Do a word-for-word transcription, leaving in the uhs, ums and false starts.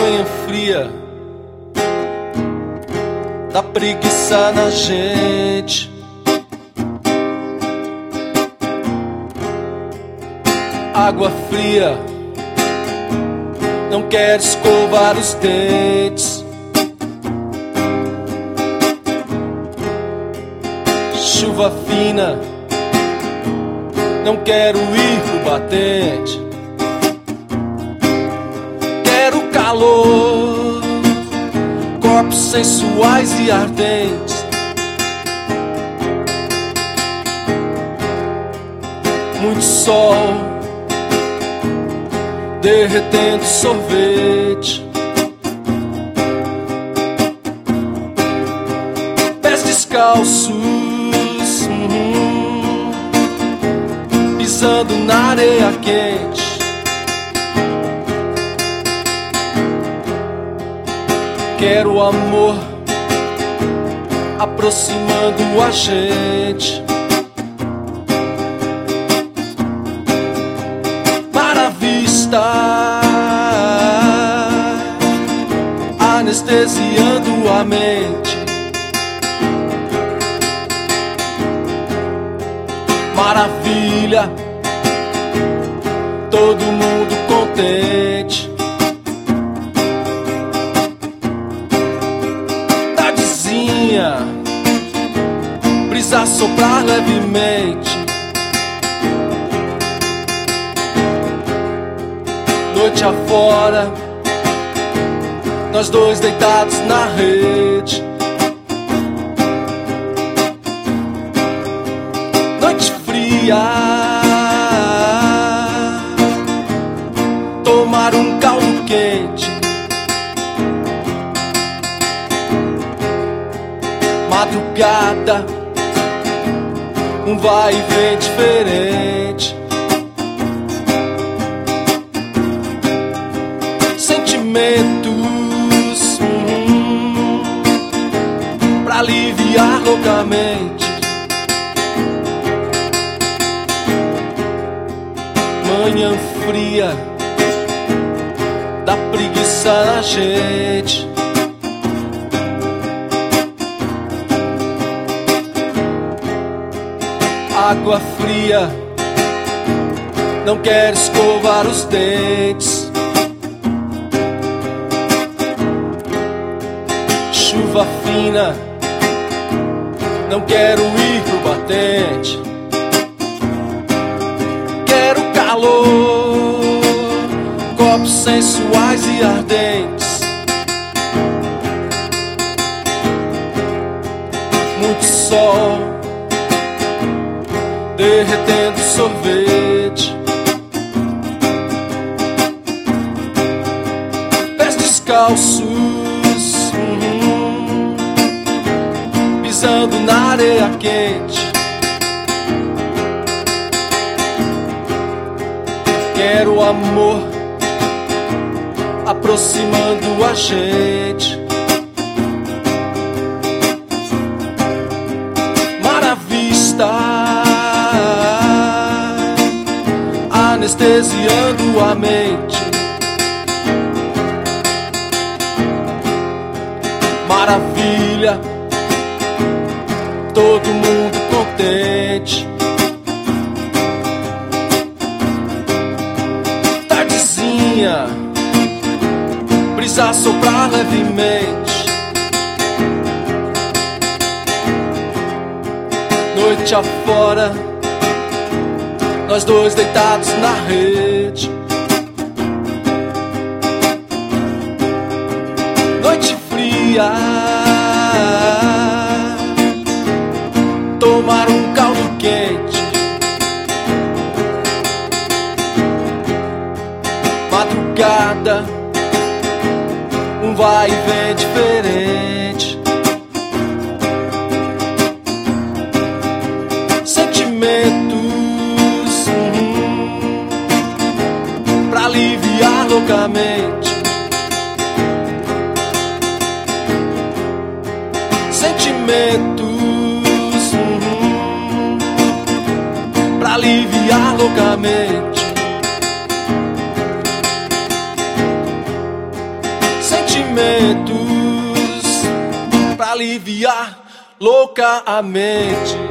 manhã fria dá preguiça na gente. Água fria, não quer escovar os dentes. Chuva fina, não quero ir pro batente. Quero calor, corpos sensuais e ardentes. Muito sol, derretendo sorvete. Pés descalços, hum, pisando na areia quente. Quero amor aproximando a gente. Para a vista, anestesiando a mente. Maravilha, todo mundo contente. Brisa soprar levemente. Noite afora, nós dois deitados na rede. Noite fria, tomar um caldo quente. Madrugada, um vai e vem diferente. Sentimentos, hum, pra aliviar loucamente. Manhã fria, dá preguiça na gente. Água fria, não quer escovar os dentes. Chuva fina, não quero ir pro batente. Quero calor, corpos sensuais e ardentes. Muito sol, derretendo sorvete. Pés descalços, hum, pisando na areia quente. Quero amor aproximando a gente. Maravista, anestesiando a mente. Maravilha, todo mundo contente. Tardezinha, brisa soprar levemente. Noite afora, nós dois deitados na rede. Noite fria, tomar um caldo quente. Madrugada, um vai e vem diferente. Sentimentos, hum, pra aliviar loucamente. Sentimentos, hum, pra aliviar loucamente. sentimentos, pra aliviar loucamente.